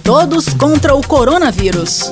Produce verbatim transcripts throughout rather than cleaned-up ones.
Todos contra o coronavírus.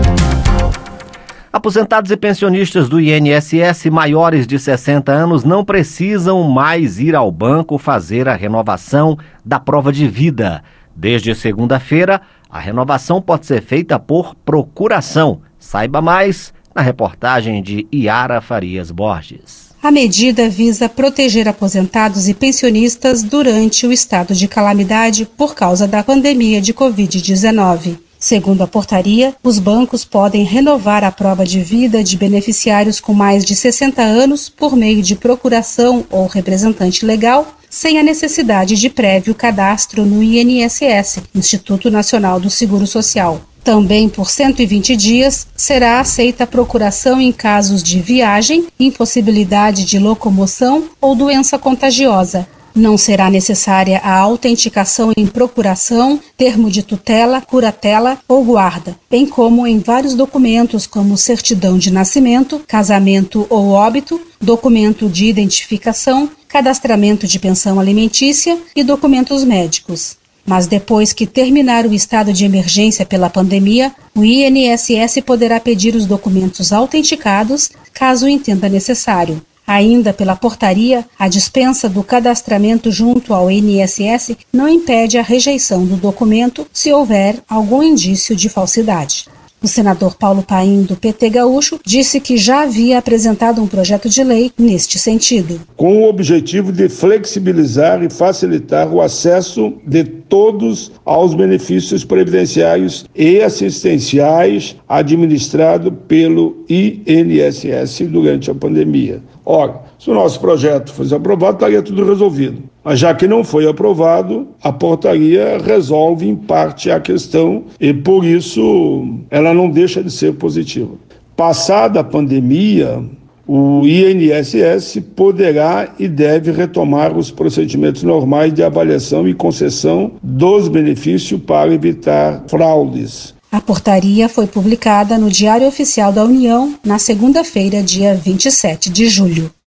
Aposentados e pensionistas do I N S S maiores de sessenta anos não precisam mais ir ao banco fazer a renovação da prova de vida. Desde segunda-feira, a renovação pode ser feita por procuração. Saiba mais na reportagem de Iara Farias Borges. A medida visa proteger aposentados e pensionistas durante o estado de calamidade por causa da pandemia de covid dezenove. Segundo a portaria, os bancos podem renovar a prova de vida de beneficiários com mais de sessenta anos por meio de procuração ou representante legal, sem a necessidade de prévio cadastro no I N S S, Instituto Nacional do Seguro Social. Também por cento e vinte dias será aceita a procuração em casos de viagem, impossibilidade de locomoção ou doença contagiosa. Não será necessária a autenticação em procuração, termo de tutela, curatela ou guarda, bem como em vários documentos como certidão de nascimento, casamento ou óbito, documento de identificação, cadastramento de pensão alimentícia e documentos médicos. Mas depois que terminar o estado de emergência pela pandemia, o I N S S poderá pedir os documentos autenticados, caso entenda necessário. Ainda pela portaria, a dispensa do cadastramento junto ao I N S S não impede a rejeição do documento se houver algum indício de falsidade. O senador Paulo Paim, do P T Gaúcho, disse que já havia apresentado um projeto de lei neste sentido. Com o objetivo de flexibilizar e facilitar o acesso de todos aos benefícios previdenciários e assistenciais administrados pelo I N S S durante a pandemia. Ora, se o nosso projeto fosse aprovado, estaria tudo resolvido. Mas já que não foi aprovado, a portaria resolve em parte a questão e, por isso, ela não deixa de ser positiva. Passada a pandemia, o I N S S poderá e deve retomar os procedimentos normais de avaliação e concessão dos benefícios para evitar fraudes. A portaria foi publicada no Diário Oficial da União na segunda-feira, dia vinte e sete de julho.